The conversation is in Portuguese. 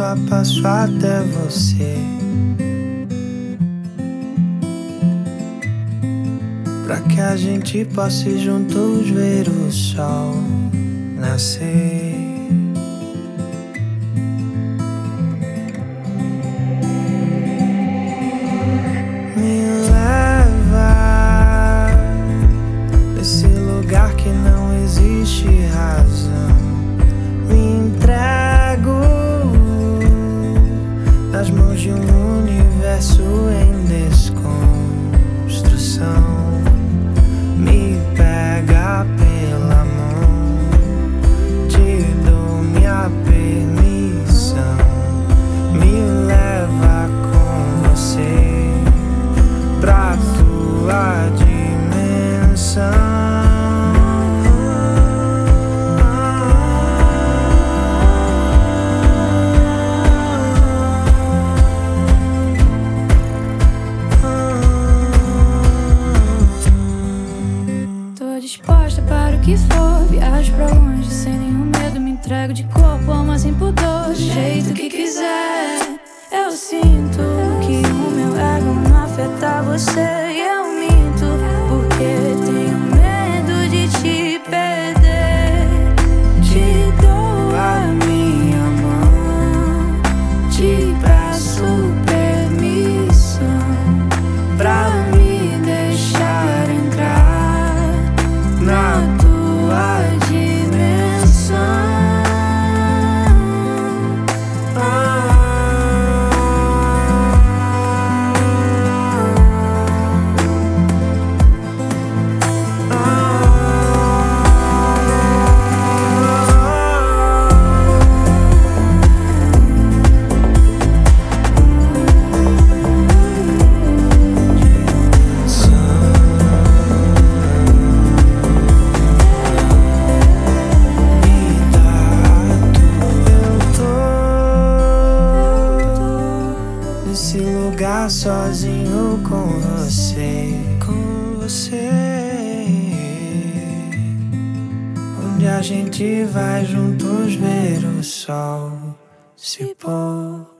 passo a passo até você, pra que a gente possa ir juntos ver o sol nascer. Me leva nesse lugar que não existe razão. Me entrego nas mãos de um universo em desconstrução. Me pega pela mão, te dou minha permissão. Me leva com você pra tua dimensão. Disposta para o que for, viajo pra longe sem nenhum medo, me entrego de corpo, alma sem pudor, do jeito que quiser. Eu sinto que o meu ego não afeta você e eu minto, porque tenho medo de te perder. Te dou a minha mão, te peço permissão pra me deixar entrar na tua dimensão. Nesse lugar sozinho com você, onde a gente vai juntos ver o sol se pôr.